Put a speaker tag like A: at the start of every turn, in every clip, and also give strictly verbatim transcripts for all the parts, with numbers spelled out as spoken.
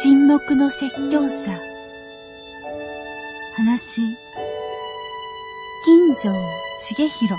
A: 沈黙の説教者。話、金城重弘。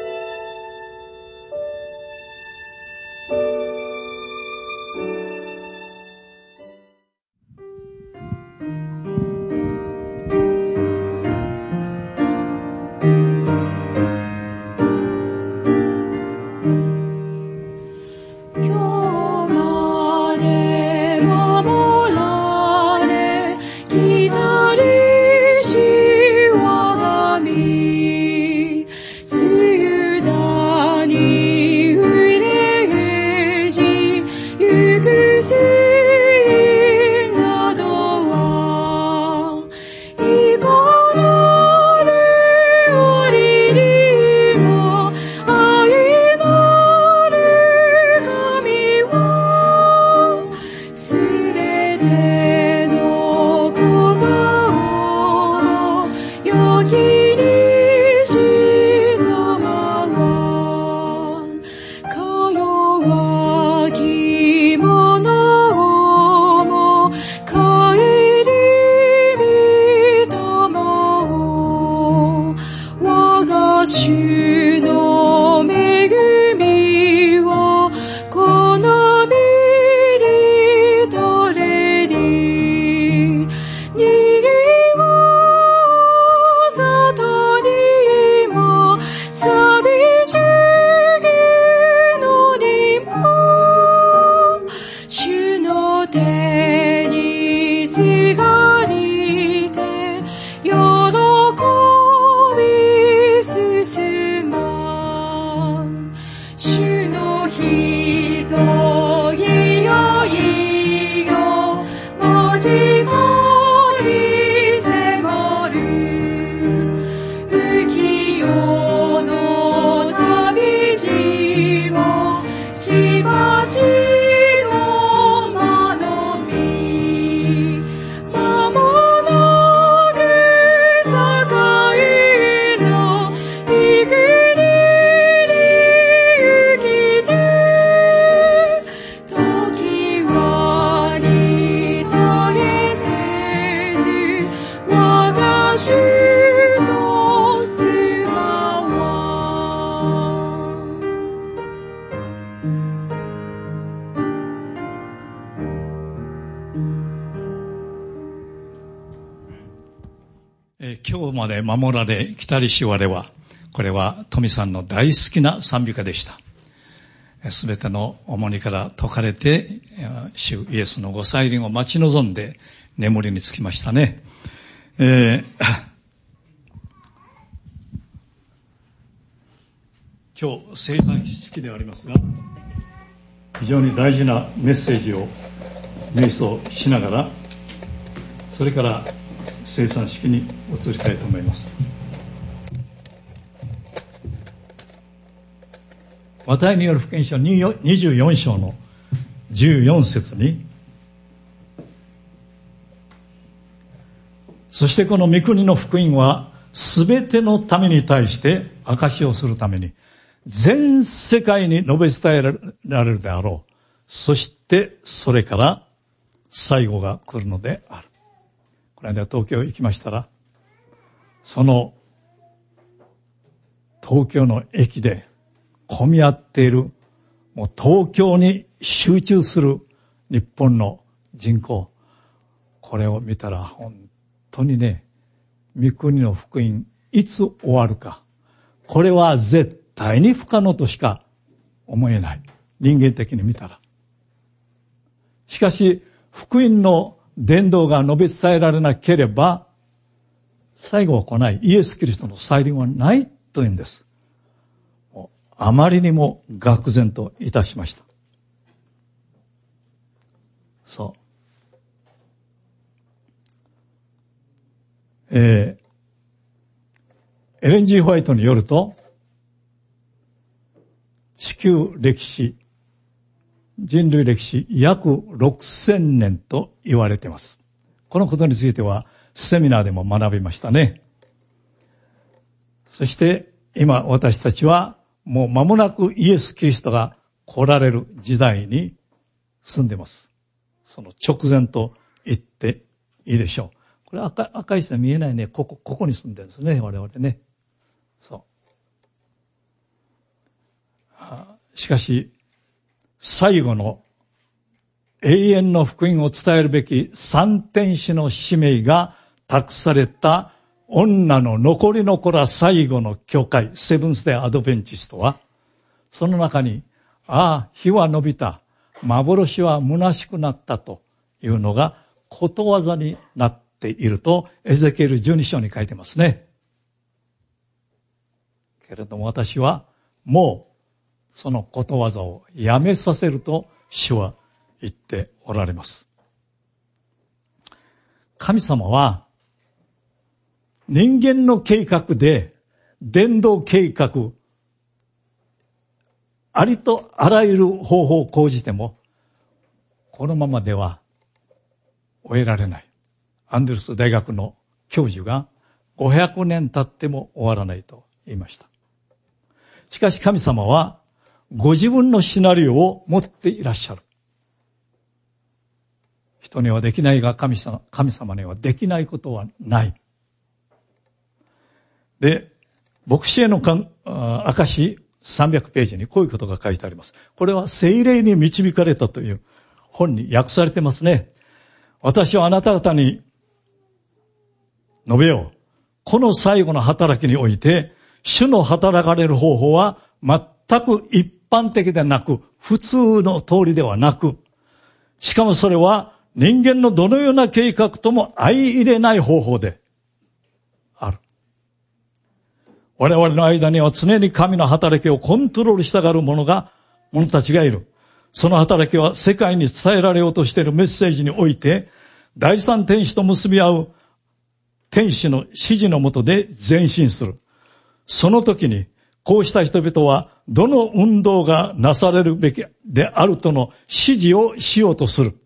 B: 今日まで守られ来たりしわれは、これは富さんの大好きな賛美歌でした。すべての重荷から解かれて、主イエスのご再臨を待ち望んで眠りにつきましたね。えー、今日聖餐式でありますが、非常に大事なメッセージを瞑想しながら、それから聖餐式に移りたいと思います。マタイによる福音書にじゅうよん章のじゅうよん節に、そしてこの御国の福音はすべての民に対して証しをするために全世界に述べ伝えられるであろう。そしてそれから最後が来るのである。この間東京行きましたら、その東京の駅で混み合っている、もう東京に集中する日本の人口、これを見たら本当にね、御国の福音いつ終わるか、これは絶対に不可能としか思えない。人間的に見たら。しかし福音の伝道が述べ伝えられなければ、最後は来ないイエス・キリストの再臨はないというんです。もうあまりにも愕然といたしました。そう。えー、エレン・ジー・ホワイトによると、地球歴史、人類歴史約ろくせんねんと言われています。このことについてはセミナーでも学びましたね。そして今私たちはもう間もなくイエス・キリストが来られる時代に住んでいます。その直前と言っていいでしょう。これ赤赤い線見えないね。ここ、ここに住んでるんですね。我々ね。そう。しかし、最後の永遠の福音を伝えるべき三天使の使命が託された女の残り残ら最後の教会、セブンスデーアドベンチストは、その中に、ああ、日は伸びた、幻は虚しくなったというのがことわざになっていると、エゼキエルじゅうに章に書いてますね。けれども私は、もう、そのことわざをやめさせると、主は言っておられます。神様は、人間の計画で、伝道計画、ありとあらゆる方法を講じても、このままでは終えられない。アンデルス大学の教授がごひゃくねん経っても終わらないと言いました。しかし神様はご自分のシナリオを持っていらっしゃる。人にはできないが神様、神様にはできないことはない。で、牧師への証さんびゃくページにこういうことが書いてあります。これは聖霊に導かれたという本に訳されてますね。私はあなた方に述べよう。この最後の働きにおいて、主の働かれる方法は全く一般的でなく、普通の通りではなく、しかもそれは人間のどのような計画とも相入れない方法である。我々の間には常に神の働きをコントロールしたがる者が、者たちがいる。その働きは世界に伝えられようとしているメッセージにおいて、第三天使と結び合う天使の指示のもとで前進する。その時に、こうした人々はどの運動がなされるべきであるとの指示をしようとする。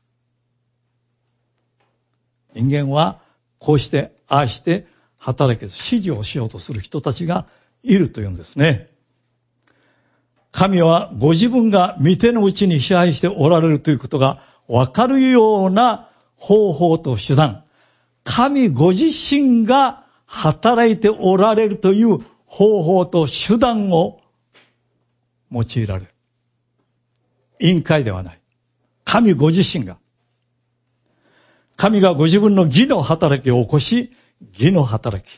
B: 人間はこうして、ああして、働き、指示をしようとする人たちがいるというんですね。神はご自分が御手のうちに支配しておられるということがわかるような方法と手段、神ご自身が働いておられるという方法と手段を用いられる。委員会ではない。神ご自身が。神がご自分の義の働きを起こし、義の働き。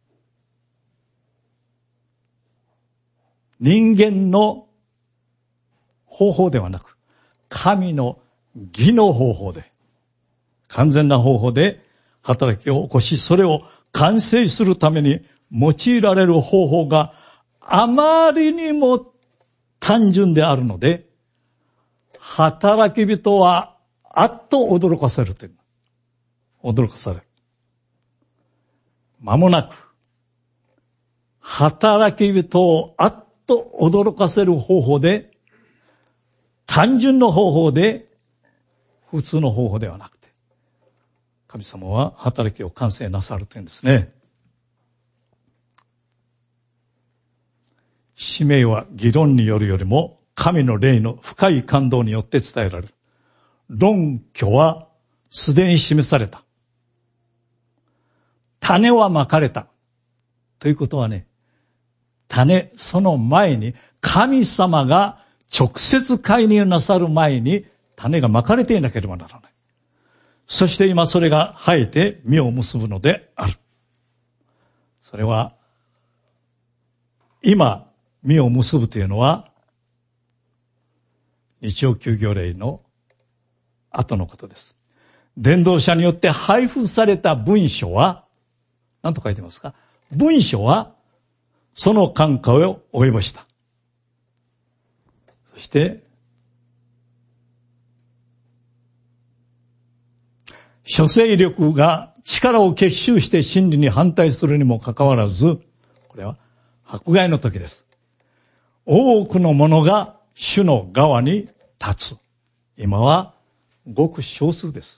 B: 人間の方法ではなく、神の義の方法で、完全な方法で働きを起こし、それを完成するために用いられる方法があまりにも単純であるので、働き人はあっと驚かせるという。驚かされる。間もなく、働き人をあっと驚かせる方法で、単純な方法で、普通の方法ではなくて、神様は働きを完成なさるというんですね。使命は議論によるよりも、神の霊の深い感動によって伝えられる。論拠はすでに示された。種はまかれた。ということはね、種、その前に、神様が直接介入なさる前に、種がまかれていなければならない。そして今それが生えて実を結ぶのである。それは、今、実を結ぶというのは、日曜休業令の後のことです。伝道者によって配布された文書は、何と書いてますか？文書は、その感化を及ぼした。そして、諸勢力が力を結集して真理に反対するにもかかわらず、これは迫害の時です。多くの者が主の側に立つ。今はごく少数です。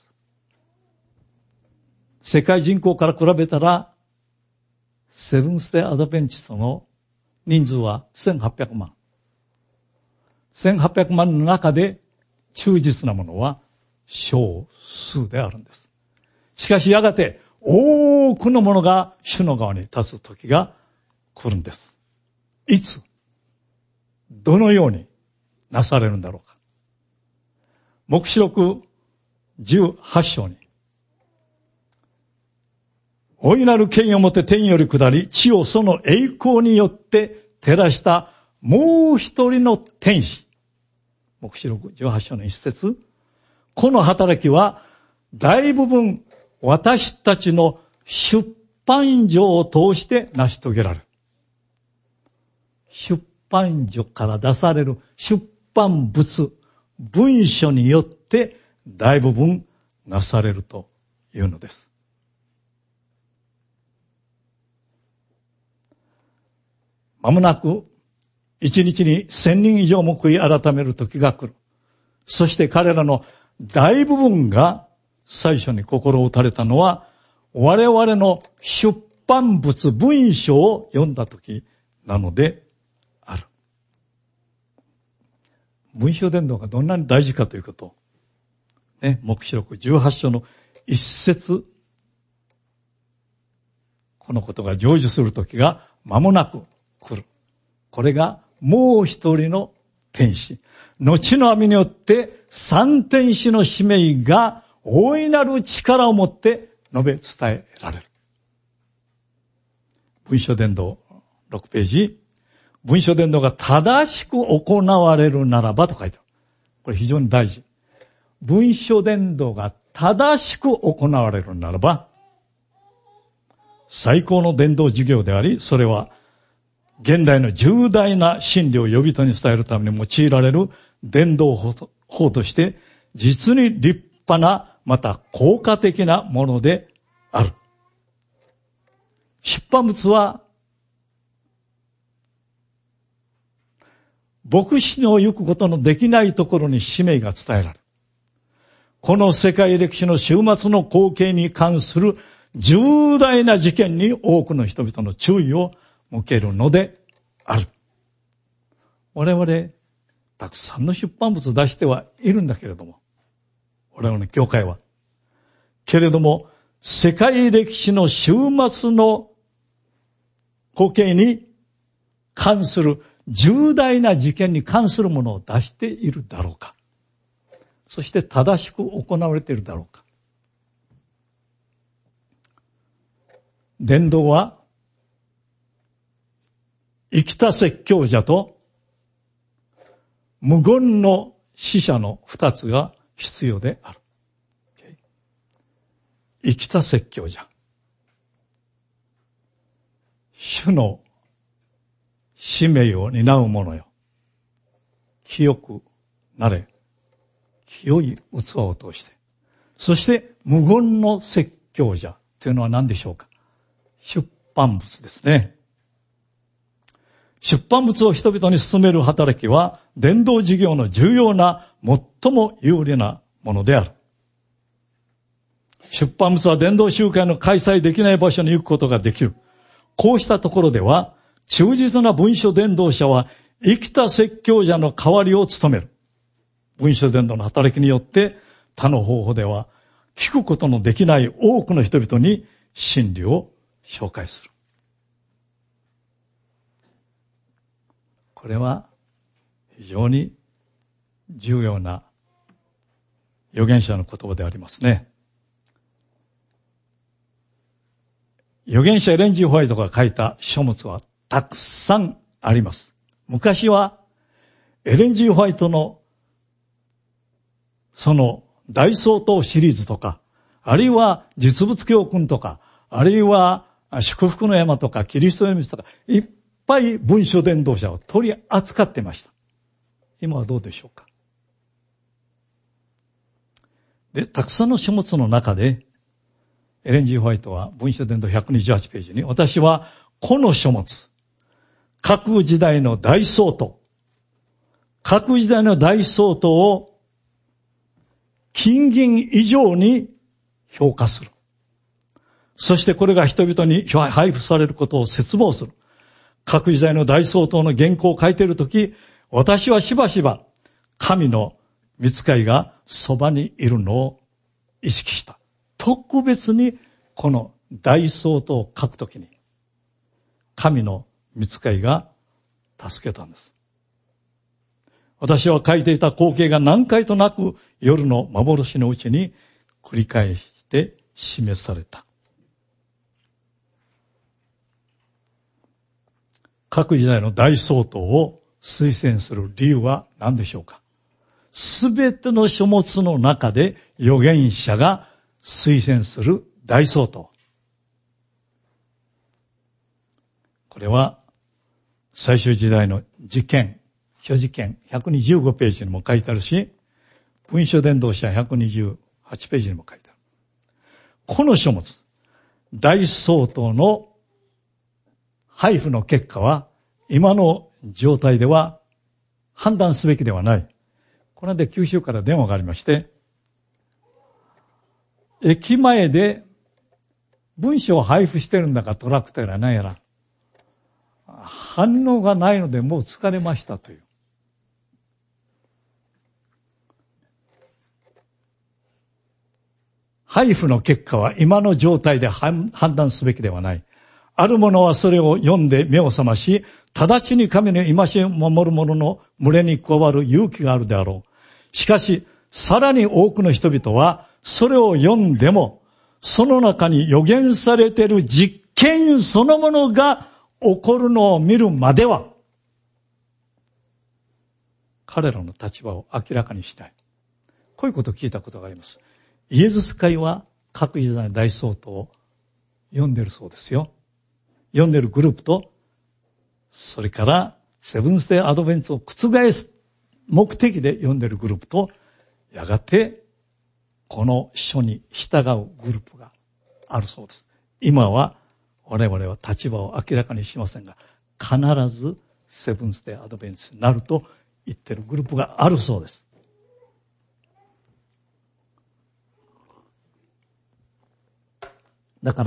B: 世界人口から比べたら、セブンスデーアドベンチストの人数はせんはっぴゃくまん。せんはっぴゃくまんの中で忠実なものは少数であるんです。しかしやがて多くの者が主の側に立つ時が来るんです。いつ、どのようになされるんだろうか。黙示録じゅうはち章に、大いなる権威をもって天より下り、地をその栄光によって照らしたもう一人の天使。黙示録じゅうはち章の一節。この働きは大部分私たちの出版所を通して成し遂げられる。出版所から出される出版物、文書によって大部分なされるというのです。まもなく一日に千人以上も悔い改める時が来る。そして彼らの大部分が最初に心を打たれたのは我々の出版物、文書を読んだ時なのである。文書伝道がどんなに大事かということを、ね、黙示録じゅうはち章の一節、このことが成就する時が間もなく来る。これがもう一人の天使。後の網によって三天使の使命が大いなる力をもって述べ伝えられる。文書伝道ろくページ。文書伝道が正しく行われるならばと書いてある。これ非常に大事。文書伝道が正しく行われるならば、最高の伝道事業であり、それは現代の重大な真理を呼び人に伝えるために用いられる伝道法として実に立派なまた効果的なものである。出版物は牧師の行くことのできないところに使命が伝えられる。この世界歴史の終末の光景に関する重大な事件に多くの人々の注意を向けるのである。我々、たくさんの出版物を出してはいるんだけれども、我々の教会は。けれども、世界歴史の終末の光景に関する重大な事件に関するものを出しているだろうか。そして正しく行われているだろうか。伝道は生きた説教者と無言の使者の二つが必要である。生きた説教者。主の使命を担う者よ。清くなれ。清い器を通して。そして無言の説教者というのは何でしょうか。出版物ですね。出版物を人々に進める働きは伝道事業の重要な最も有利なものである。出版物は伝道集会の開催できない場所に行くことができる。こうしたところでは忠実な文書伝道者は生きた説教者の代わりを務める。文書伝道の働きによって他の方法では聞くことのできない多くの人々に真理を紹介する。これは非常に重要な預言者の言葉でありますね。預言者エレン・ジー・ホワイトが書いた書物はたくさんあります。昔はエレン・ジー・ホワイトのその大総統シリーズとか、あるいは実物教訓とか、あるいは祝福の山とかキリストの道とか、いっぱい文書伝道者を取り扱ってました。今はどうでしょうか。で、たくさんの書物の中で、エレン・ジー・ホワイトは文書伝道ひゃくにじゅうはちページに、私はこの書物、各時代の大総統、各時代の大総統を金銀以上に評価する。そしてこれが人々に配布されることを切望する。各時代の大総統の原稿を書いているとき、私はしばしば神の御使いがそばにいるのを意識した。特別にこの大総統を書くときに、神の御使いが助けたんです。私は書いていた光景が何回となく夜の幻のうちに繰り返して示された。各時代の大総統を推薦する理由は何でしょうか。すべての書物の中で預言者が推薦する大総統。これは最終時代の事件、諸事件ひゃくにじゅうごページにも書いてあるし、文書伝道者ひゃくにじゅうはちページにも書いてある。この書物、大総統の配布の結果は、今の状態では判断すべきではない。この間九州から電話がありまして、駅前で文書を配布してるんだかトラクターやら何やら、反応がないのでもう疲れましたという。配布の結果は今の状態で判断すべきではない。ある者はそれを読んで目を覚まし、直ちに神の戒めを守る者の群れに加わる勇気があるであろう。しかし、さらに多くの人々は、それを読んでも、その中に予言されている実験そのものが起こるのを見るまでは、彼らの立場を明らかにしたい。こういうことを聞いたことがあります。イエズス会は各時代の大総統を読んでるそうですよ。読んでるグループと、それからセブンスデーアドベンツを覆す目的で読んでるグループと、やがてこの書に従うグループがあるそうです。今は我々は立場を明らかにしませんが、必ずセブンスデーアドベンツになると言ってるグループがあるそうです。だから、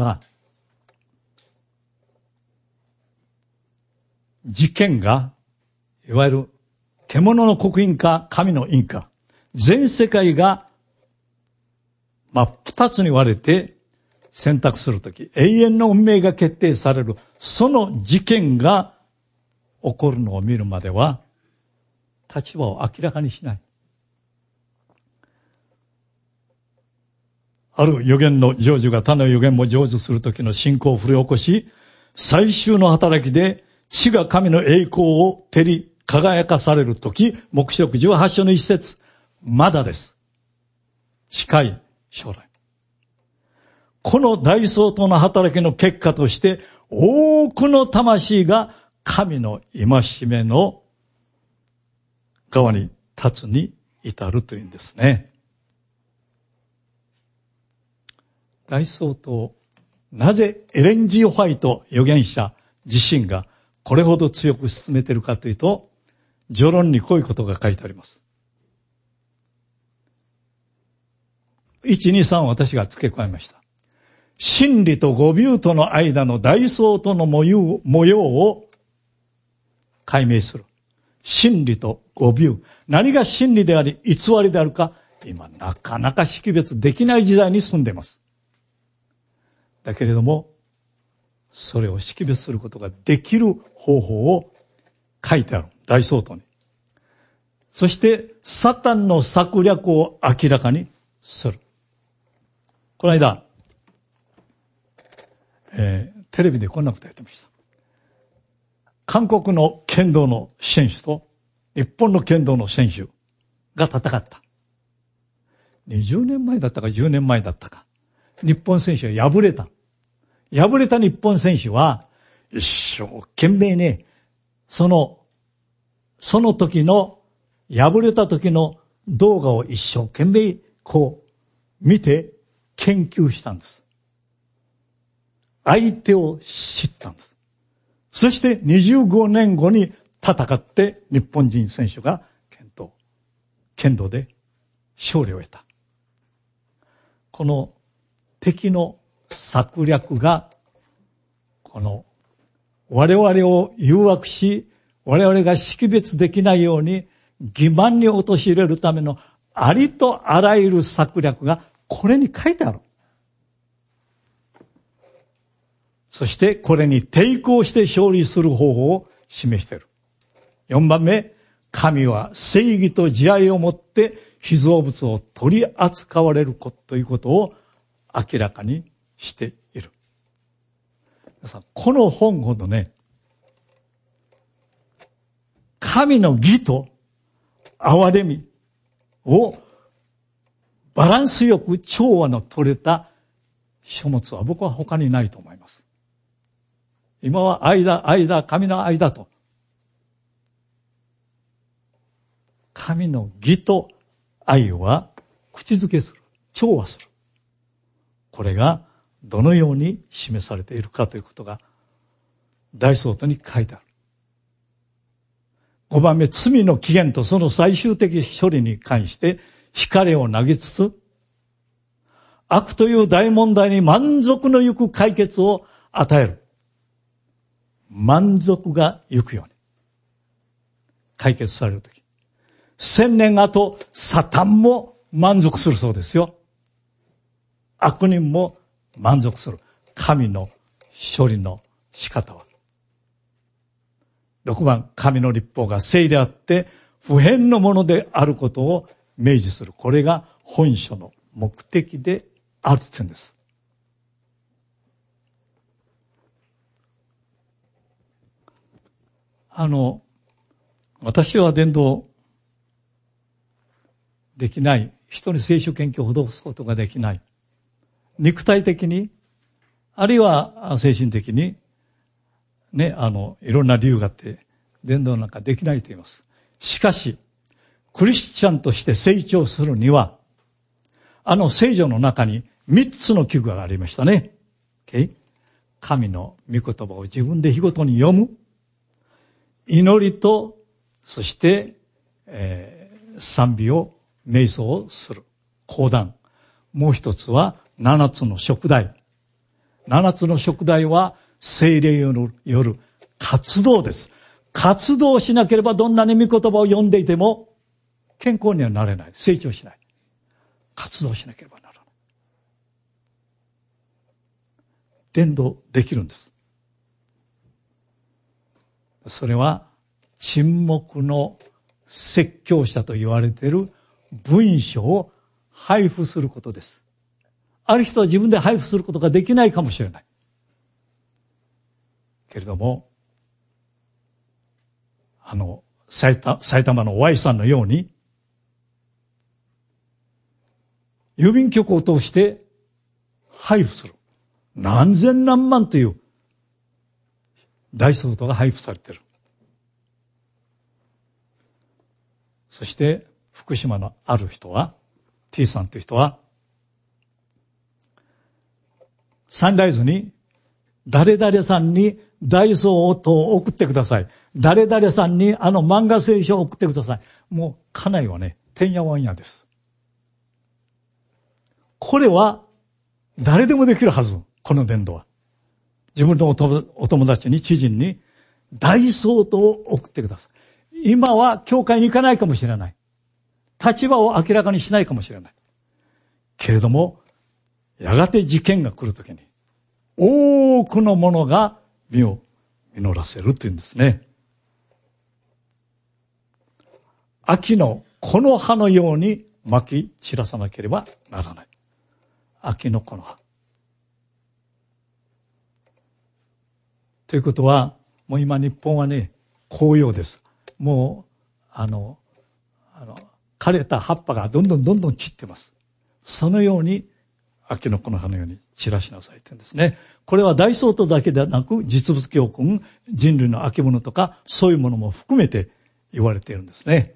B: 事件が、いわゆる獣の刻印か神の印か、全世界が、まあ、二つに割れて選択するとき、永遠の運命が決定される、その事件が起こるのを見るまでは、立場を明らかにしない。ある預言の成就が他の預言も成就するときの信仰を振り起こし、最終の働きで地が神の栄光を照り輝かされるとき、黙示録じゅうはち章の一節、まだです。近い将来。この大総統の働きの結果として、多くの魂が神の戒めの側に立つに至るというんですね。大総統、なぜエレン・ジー・ホワイト預言者自身がこれほど強く進めているかというと、序論にこういうことが書いてあります。いち、に、さん私が付け加えました。真理と誤謬との間の大総統の模様、模様を解明する。真理と誤謬。何が真理であり偽りであるか、今なかなか識別できない時代に住んでいます。だけれども、それを識別することができる方法を書いてある。大総統に。そして、サタンの策略を明らかにする。この間、えー、テレビでこんなことやってました。韓国の剣道の選手と日本の剣道の選手が戦った。にじゅうねんまえだったかじゅうねんまえだったか。日本選手は敗れた。敗れた日本選手は一生懸命ね、その、その時の、敗れた時の動画を一生懸命こう見て研究したんです。相手を知ったんです。そしてにじゅうごねんごに戦って日本人選手が剣道、剣道で勝利を得た。この敵の策略が、この我々を誘惑し、我々が識別できないように欺瞞に陥れるためのありとあらゆる策略がこれに書いてある。そしてこれに抵抗して勝利する方法を示している。よんばんめ、神は正義と慈愛をもって被造物を取り扱われることということを明らかにしている。皆さん、この本ほどね、神の義と憐れみをバランスよく調和の取れた書物は僕は他にないと思います。今は愛だ、愛だ、神の愛だと。神の義と愛は口づけする。調和する。これがどのように示されているかということが大相当に書いてある。ごばんめ、罪の起源とその最終的処理に関して光を投げつつ、悪という大問題に満足のゆく解決を与える。満足がゆくように解決されるとき、千年後、サタンも満足するそうですよ。悪人も満足する。神の処理の仕方は。ろくばん、神の律法が聖であって不変のものであることを明示する。これが本書の目的であると言うんです。あの、私は伝道できない。人に聖書研究を施すことができない。肉体的に、あるいは精神的に、ね、あの、いろんな理由があって、伝道なんかできないと言います。しかし、クリスチャンとして成長するには、あの聖書の中に三つの器具がありましたね。Okay? 神の御言葉を自分で日ごとに読む。祈りと、そして、えー、賛美を、瞑想をする。講談。もう一つは、七つの贖罪。七つの贖罪は、聖霊による活動です。活動しなければどんなに御言葉を読んでいても、健康にはなれない。成長しない。活動しなければならない。伝道できるんです。それは沈黙の説教者と言われている文書を配布することです。ある人は自分で配布することができないかもしれない。けれども、あの、埼玉の Y さんのように、郵便局を通して配布する。何千何万という大相当が配布されている。そして福島のある人は T さんという人はサンライズに誰々さんに大相当を送ってください。誰々さんにあの漫画聖書を送ってください。もう家内はね、てんやわんやです。これは誰でもできるはず。この伝道は。自分のお友達に、知人に大相当を送ってください。今は教会に行かないかもしれない。立場を明らかにしないかもしれない。けれども、やがて事件が来るときに、多くのものが実を実らせるというんですね。秋の木の葉のように撒き散らさなければならない。秋の木の葉。ということは、もう今日本はね、紅葉です。もう、あの、あの、枯れた葉っぱがどんどんどんどん散ってます。そのように、秋の木の葉のように散らしなさいって言うんですね。これは大相当だけではなく、実物教訓、人類の秋物とか、そういうものも含めて言われているんですね。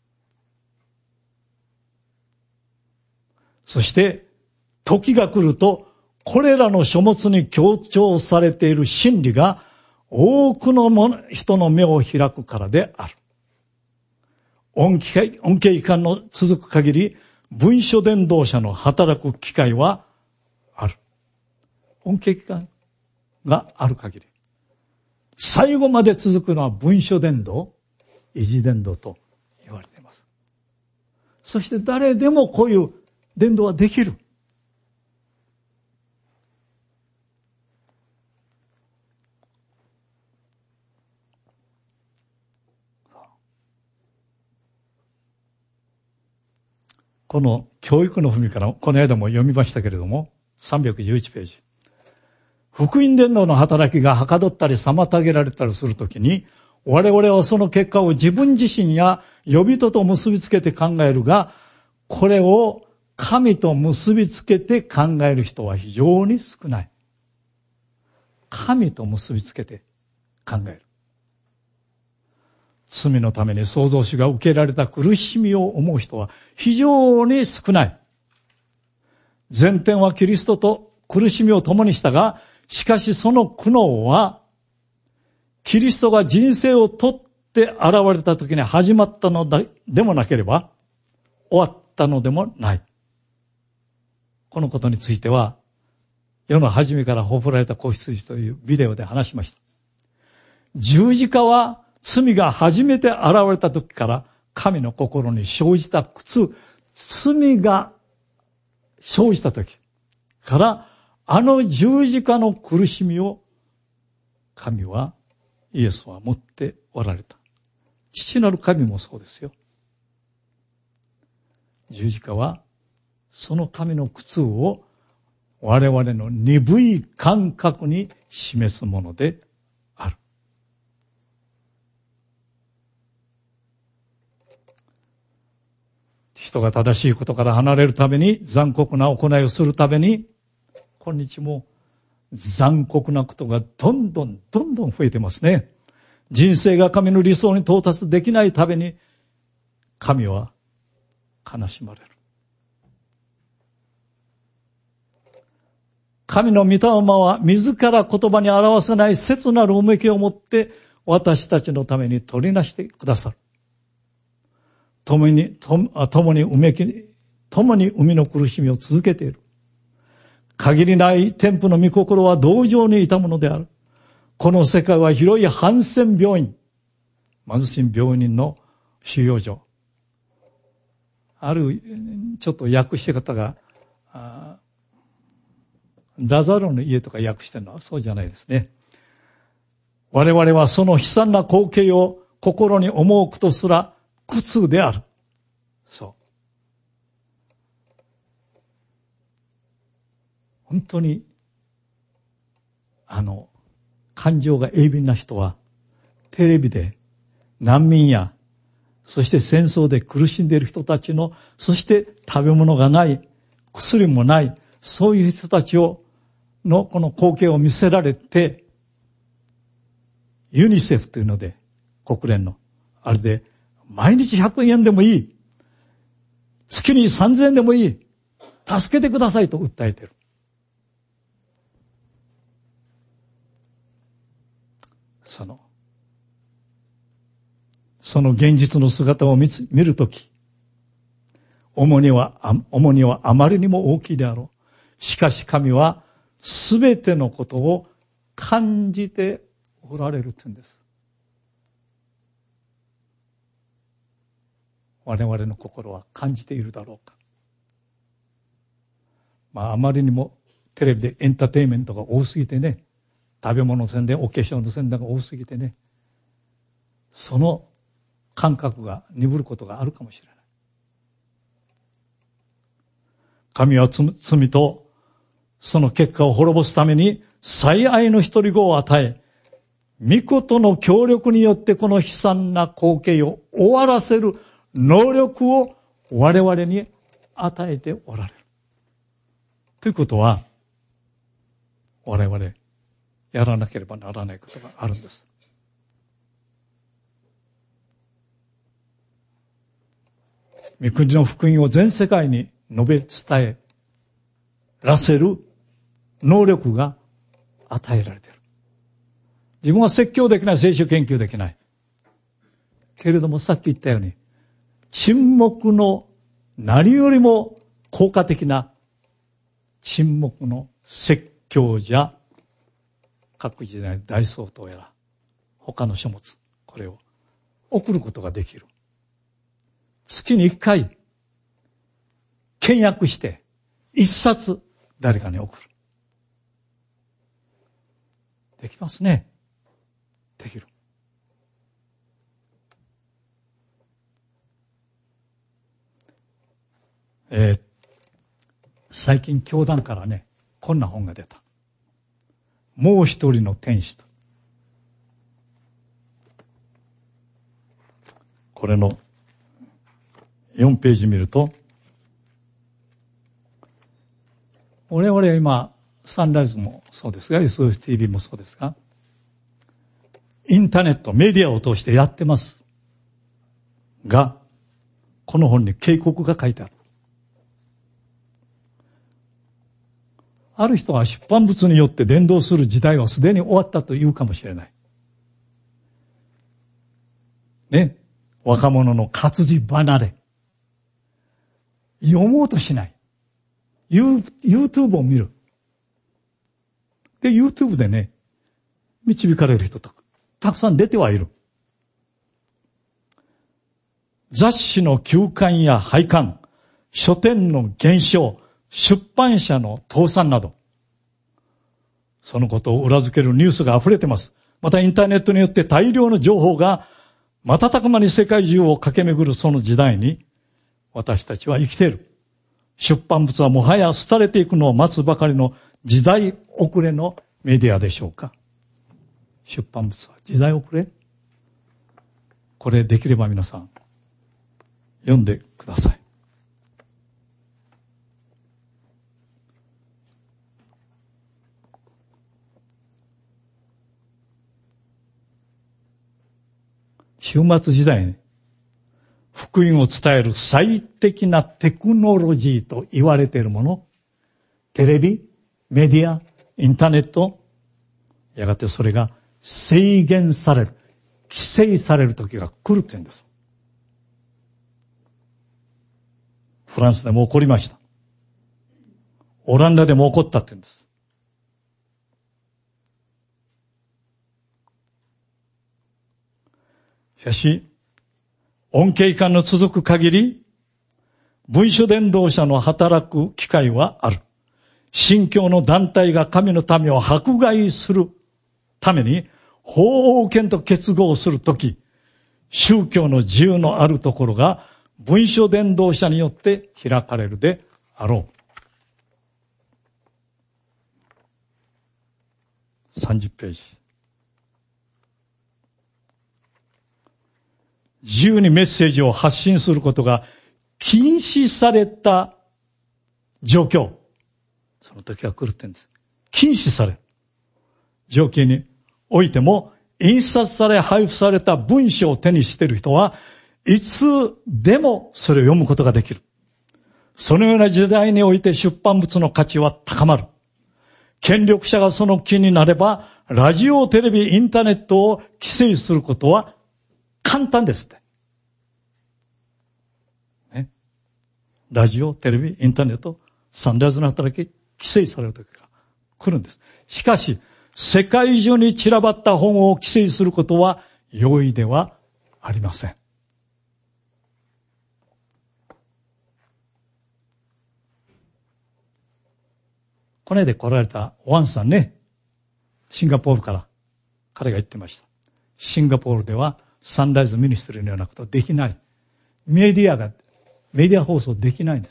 B: そして、時が来ると、これらの書物に強調されている真理が多くの人の目を開くからである。恩恵、恩恵期間の続く限り、文書伝道者の働く機会はある。恩恵期間がある限り。最後まで続くのは文書伝道、維持伝道と言われています。 そして誰でもこういう伝道はできる。この教育の文からこの間も読みましたけれども、さんびゃくじゅういちページ。福音伝道の働きがはかどったり妨げられたりするときに、我々はその結果を自分自身や予人と結びつけて考えるが、これを神と結びつけて考える人は非常に少ない。神と結びつけて考える。罪のために創造主が受けられた苦しみを思う人は非常に少ない。前典はキリストと苦しみを共にしたが、しかしその苦悩はキリストが人生をとって現れた時に始まったのでもなければ終わったのでもない。このことについては世の初めからほふられた子羊というビデオで話しました。十字架は罪が初めて現れた時から神の心に生じた苦痛、罪が生じた時からあの十字架の苦しみを神はイエスは持っておられた。父なる神もそうですよ。十字架はその神の苦痛を我々の鈍い感覚に示すものである。人が正しいことから離れるために残酷な行いをするために今日も残酷なことがどんどんどんどん増えてますね。人生が神の理想に到達できないために神は悲しまれる。神の御霊は自ら言葉に表せない切なるうめきを持って私たちのために取りなしてくださる。共に、共にうめき、共に生みの苦しみを続けている。限りない天父の御心は同情にいたものである。この世界は広いハンセン病院、貧しい病人の収容所。ある、ちょっと訳し方が、ラザロの家とか訳してるのはそうじゃないですね。我々はその悲惨な光景を心に思うことすら苦痛である。そう。本当に、あの、感情が鋭敏な人は、テレビで難民や、そして戦争で苦しんでいる人たちの、そして食べ物がない、薬もない、そういう人たちを、のこの光景を見せられて、ユニセフというので、国連の、あれで、毎日ひゃくえんでもいい。月にさんぜんえんでもいい。助けてくださいと訴えている。その、その現実の姿を見つ、見るとき、重荷は、重荷はあまりにも大きいであろう。しかし神はすべてのことを感じておられるというんです。我々の心は感じているだろうか。まああまりにもテレビでエンターテインメントが多すぎてね、食べ物の宣伝、お化粧の宣伝が多すぎてね、その感覚が鈍ることがあるかもしれない。神は罪とその結果を滅ぼすために最愛の一人子を与え、御事の協力によってこの悲惨な光景を終わらせる能力を我々に与えておられる。ということは、我々やらなければならないことがあるんです。御国の福音を全世界に述べ伝えらせる能力が与えられている。自分は説教できない、聖書研究できない。けれどもさっき言ったように、沈黙の何よりも効果的な沈黙の説教じゃ、各時代大総統やら他の書物、これを送ることができる。月に一回倹約して、一冊誰かに送る。できますね。できる。えー、最近教団からね、こんな本が出た。もう一人の天使と。これのよんページ見ると、我々今、サンライズもそうですが、エスオーエスティービー もそうですが、インターネット、メディアを通してやってます。が、この本に警告が書いてある。ある人は出版物によって伝道する時代はすでに終わったと言うかもしれない。ね。若者の活字離れ。読もうとしない。YouTube を見る。で、YouTube でね、導かれる人とたくさん出てはいる。雑誌の休刊や廃刊、書店の減少、出版社の倒産など、そのことを裏付けるニュースが溢れてます。またインターネットによって大量の情報が瞬く間に世界中を駆け巡るその時代に、私たちは生きている。出版物はもはや廃れていくのを待つばかりの時代遅れのメディアでしょうか。出版物は時代遅れ？これできれば皆さん、読んでください。終末時代に福音を伝える最適なテクノロジーと言われているもの、テレビ、メディア、インターネット、やがてそれが制限される、規制される時が来るというんです。フランスでも起こりました。オランダでも起こったって言うんです。しかし、恩恵感の続く限り、文書伝道者の働く機会はある。信教の団体が神の民を迫害するために、法王権と結合するとき、宗教の自由のあるところが文書伝道者によって開かれるであろう。さんじゅっページ。自由にメッセージを発信することが禁止された状況。その時が来るって言うんです。禁止される状況においても、印刷され配布された文章を手にしている人はいつでもそれを読むことができる。そのような時代において出版物の価値は高まる。権力者がその気になれば、ラジオ、テレビ、インターネットを規制することは簡単ですって。ね。ラジオ、テレビ、インターネット、サンライズの働き、規制される時が来るんです。しかし、世界中に散らばった本を規制することは容易ではありません。この間来られたワンさんね、シンガポールから彼が言ってました。シンガポールではサンライズミニストリーのようなことはできない。メディアが、メディア放送できないんです。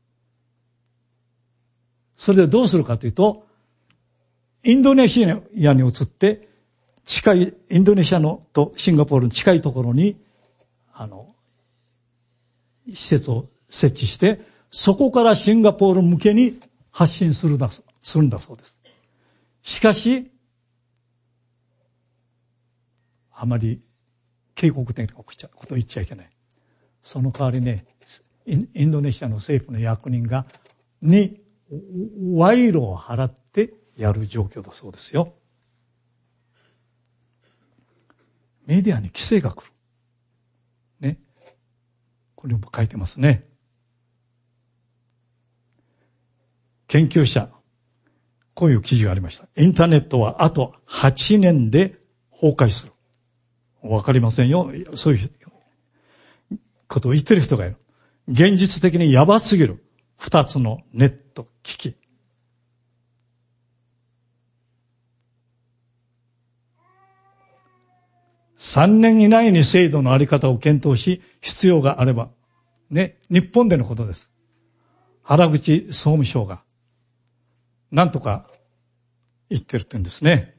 B: それでどうするかというと、インドネシアに移って、近い、インドネシアのとシンガポールの近いところに、あの、施設を設置して、そこからシンガポール向けに発信するんだ、するんだそうです。しかし、あまり警告的なことを言っちゃいけない。その代わりね、インドネシアの政府の役人が、に、賄賂を払ってやる状況だそうですよ。メディアに規制が来る。ね。これも書いてますね。研究者、こういう記事がありました。インターネットはあとはちねんで崩壊する。わかりませんよ。そういうことを言ってる人がいる。現実的にやばすぎる。 二つのネット機器。三年以内に制度のあり方を検討し、必要があれば、ね、日本でのことです。原口総務省が、なんとか言ってるって言うんですね。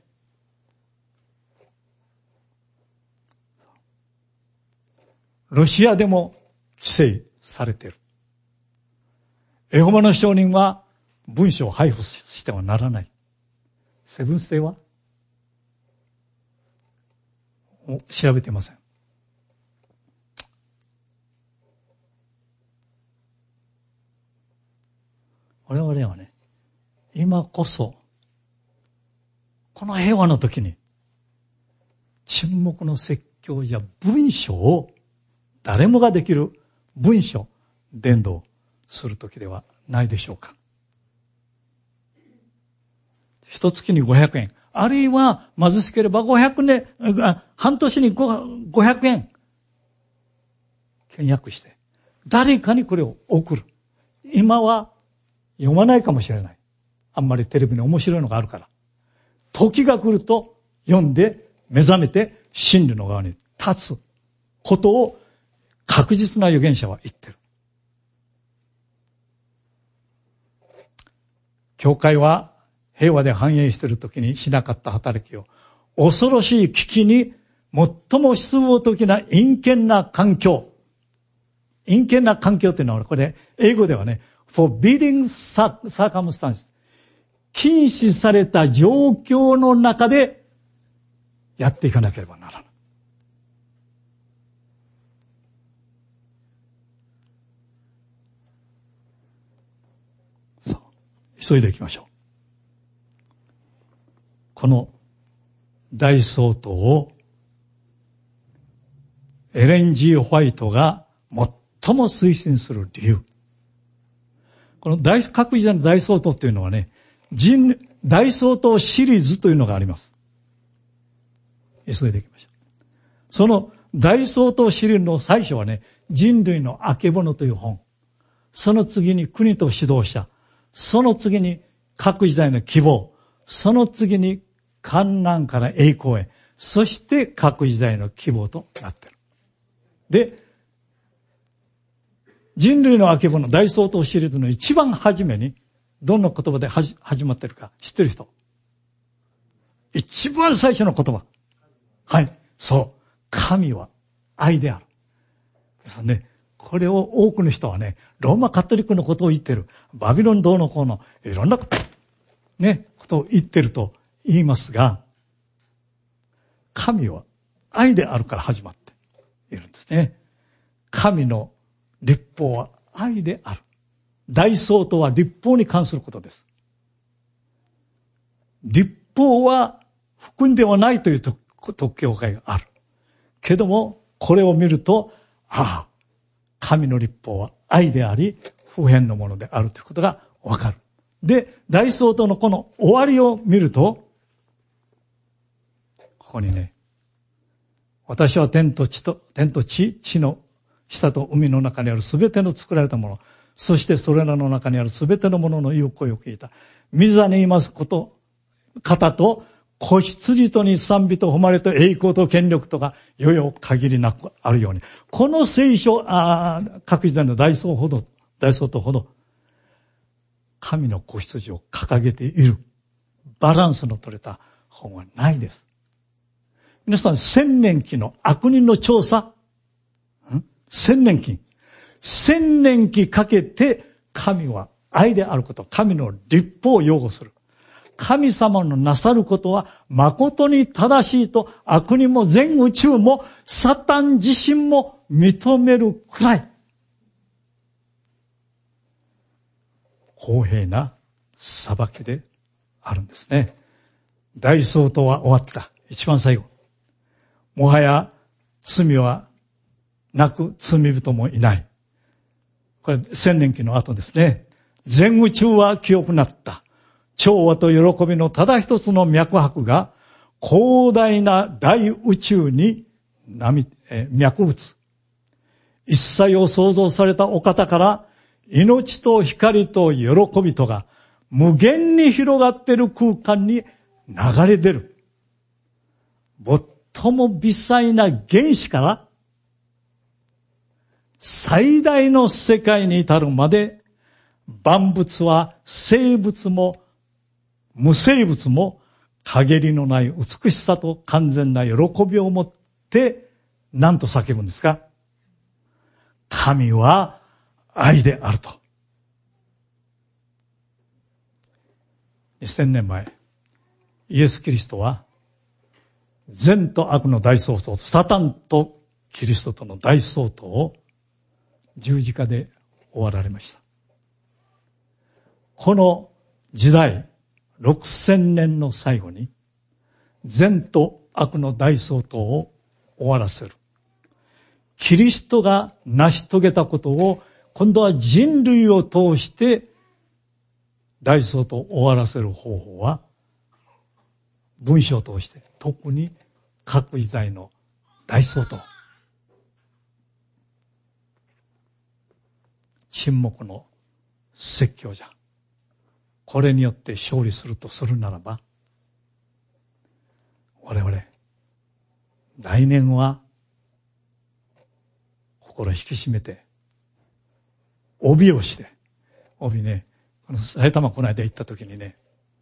B: ロシアでも規制されている。エホバの証人は文書を配布してはならない。セブンスデーは調べていません。我々はね、今こそ、この平和の時に、沈黙の説教や文書を、誰もができる文書、伝道する時ではないでしょうか。一月にごひゃくえん、あるいは貧しければごひゃくねん、半年にごひゃくえん、倹約して、誰かにこれを送る。今は読まないかもしれない。あんまりテレビに面白いのがあるから。時が来ると読んで目覚めて真理の側に立つことを確実な預言者は言ってる。教会は平和で繁栄している時にしなかった働きを、恐ろしい危機に最も失望的な陰険な環境。陰険な環境というのは、これ、英語ではね、forbidding circumstances。禁止された状況の中でやっていかなければならない。そう。急いでいきましょう。この大総統をエレン・ジー・ホワイトが最も推進する理由。この大各時代の大総統というのはね、人大総統シリーズというのがあります。急いでいきましょう。その大総統シリーズの最初はね、人類のあけぼのという本。その次に国と指導者。その次に各時代の希望。その次に患難から栄光へ。そして各時代の希望となっている。で、人類のあけぼの大総統シリーズの一番初めに、どんな言葉で始まっているか知ってる人？一番最初の言葉。はい。そう。神は愛である。皆さんね、これを多くの人はね、ローマカトリックのことを言ってる。バビロンどうのこうの、いろんなこと、ね、ことを言ってると言いますが、神は愛であるから始まっているんですね。神の律法は愛である。大総統は律法に関することです。律法は福音ではないという特教会がある。けども、これを見ると、ああ、神の律法は愛であり、不変のものであるということがわかる。で、大総統のこの終わりを見ると、ここにね、私は天と地と、天と地、地の下と海の中にあるすべての作られたもの、そしてそれらの中にあるすべてのものの言う声を聞いた。御座にいますこと、方と、子羊とに賛美と誉れと栄光と権力とが、よよ限りなくあるように。この聖書、あ各時代の大総ほど、大総統ほど、神の子羊を掲げている、バランスの取れた本はないです。皆さん、千年期の悪人の調査、ん千年期。千年期かけて神は愛であること、神の律法を擁護する。神様のなさることは誠に正しいと悪人も全宇宙もサタン自身も認めるくらい公平な裁きであるんですね。大総統は終わった。一番最後。もはや罪はなく罪人もいない。これ千年期の後ですね。全宇宙は清くなった。調和と喜びのただ一つの脈拍が広大な大宇宙に波、え脈打つ。一切を創造されたお方から命と光と喜びとが無限に広がっている空間に流れ出る。最も微細な原子から最大の世界に至るまで、万物は生物も無生物も陰りのない美しさと完全な喜びを持って何と叫ぶんですか？神は愛であると。にせんねんまえ、イエス・キリストは善と悪の大争争、サタンとキリストとの大争争を十字架で終わられました。この時代、ろくせんねんの最後に、善と悪の大争争を終わらせる。キリストが成し遂げたことを、今度は人類を通して大争争を終わらせる方法は、文章を通して、特に各時代の大争争、沈黙の説教じゃ。これによって勝利するとするならば、我々、来年は心引き締めて、帯をして、帯ね、この埼玉この間行った時にね、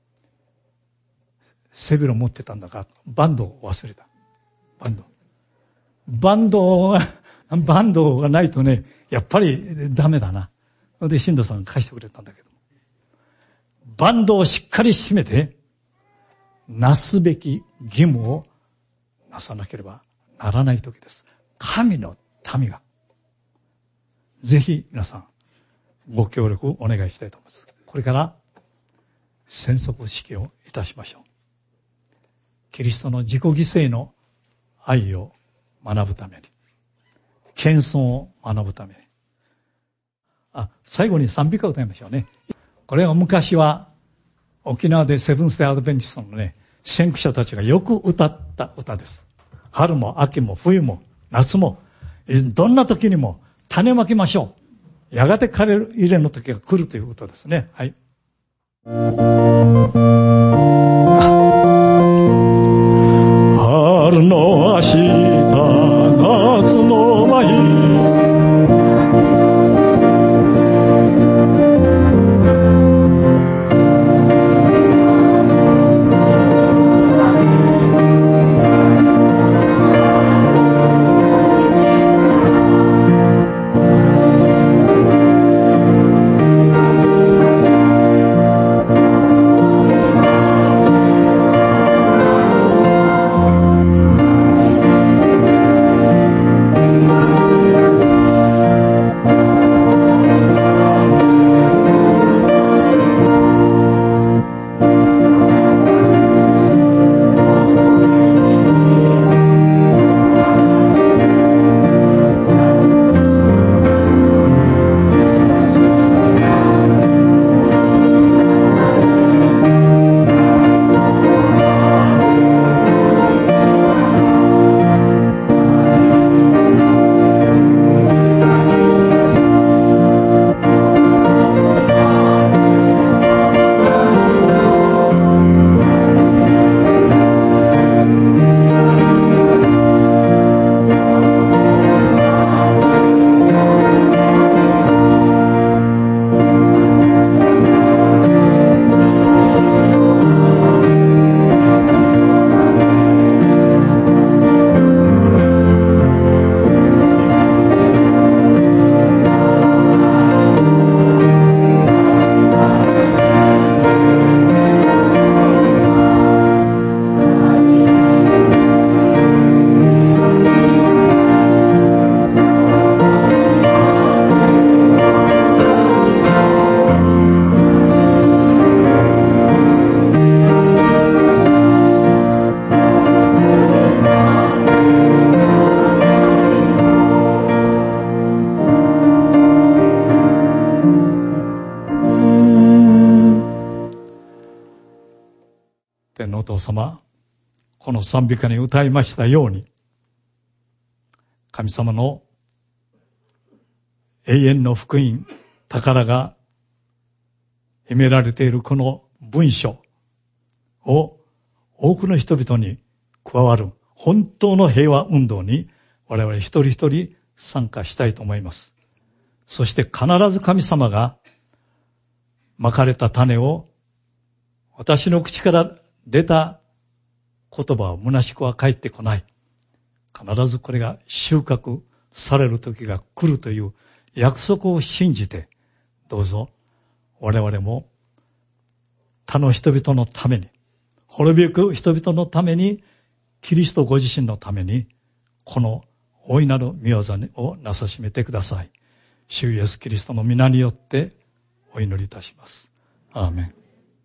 B: 背広持ってたんだが、バンドを忘れた。バンド。バンドが、バンドがないとね、やっぱりダメだな。で、新藤さんが貸してくれたんだけど。バンドをしっかり締めて、なすべき義務をなさなければならない時です。神の民が。ぜひ皆さん、ご協力お願いしたいと思います。これから、宣測式をいたしましょう。キリストの自己犠牲の愛を学ぶために、謙遜を学ぶために。あ、最後に賛美歌を歌いましょうね。これは昔は沖縄でセブンステイアドベンチストのね、先駆者たちがよく歌った歌です。春も秋も冬も夏も、どんな時にも種まきましょう。やがて枯れ入れの時が来るという歌ですね。はい。春の明日、夏の舞、天皇お父様、この賛美歌に歌いましたように、神様の永遠の福音、 宝が秘められているこの文書を多くの人々に加わる本当の平和運動に我々一人一人参加したいと思います。そして必ず神様がまかれた種を私の口から出た言葉は虚しくは返ってこない。必ずこれが収穫される時が来るという約束を信じて、どうぞ我々も他の人々のために、滅びゆく人々のために、キリストご自身のために、この大いなる御業をなさしめてください。主イエスキリストの皆によってお祈りいたします。アーメン。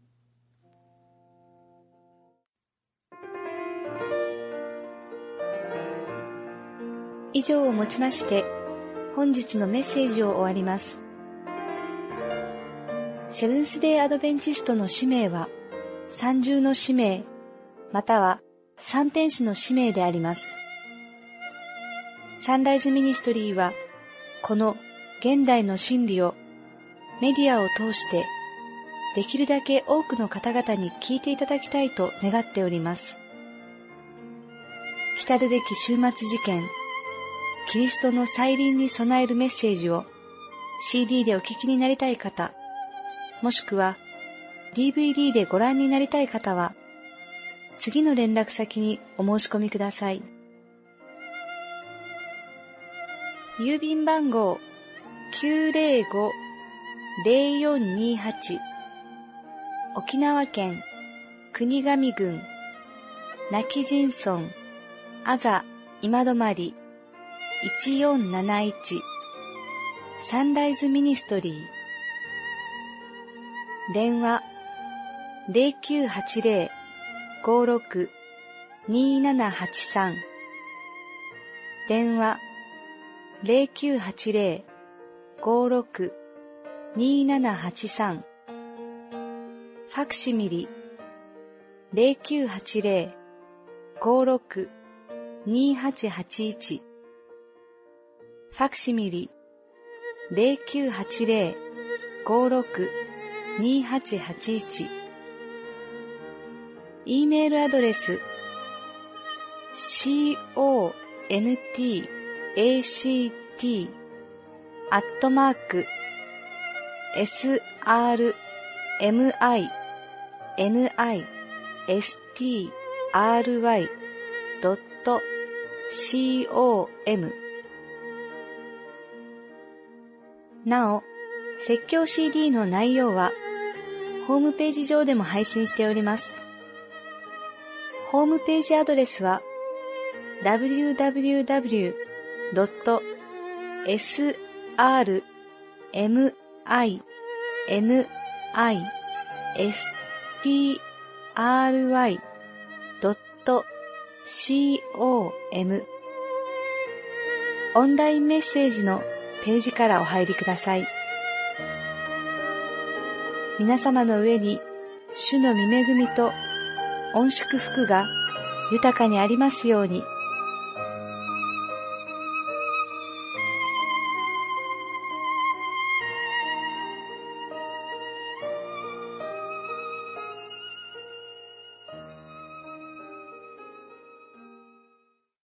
C: 以上をもちまして、本日のメッセージを終わります。セブンスデーアドベンチストの使命は、三重の使命、または三天使の使命であります。サンライズミニストリーは、この現代の真理をメディアを通して、できるだけ多くの方々に聞いていただきたいと願っております。来るべき終末事件、キリストの再臨に備えるメッセージを シーディー でお聞きになりたい方、もしくは ディーブイディー でご覧になりたい方は、次の連絡先にお申し込みください。郵便番号 きゅうぜろご ぜろよんにはち 沖縄県国頭郡今帰仁村あざ今泊いちよんなないちサンライズミニストリー。電話 ゼロきゅうはちゼロ ごろく にななはちさん 電話 ゼロきゅうはちゼロ ごろく にななはちさん ファクシミリ ゼロきゅうはちゼロ ごろく にはちはちいち ファクシミリ ゼロきゅうはちゼロ ごろく にはちはちいち E メールアドレス コンタクト アットマーク エスアールエムアイエヌアイエスティーアールワイ ドット コム なお、説教 シーディー の内容はホームページ上でも配信しております。ホームページアドレスは ダブリューダブリューダブリュー ドット エスアールエムアイエヌアイエスティーアールワイ ドット コム オンラインメッセージのページからお入りください。皆様の上に主の御恵みと御祝福が豊かにありますように。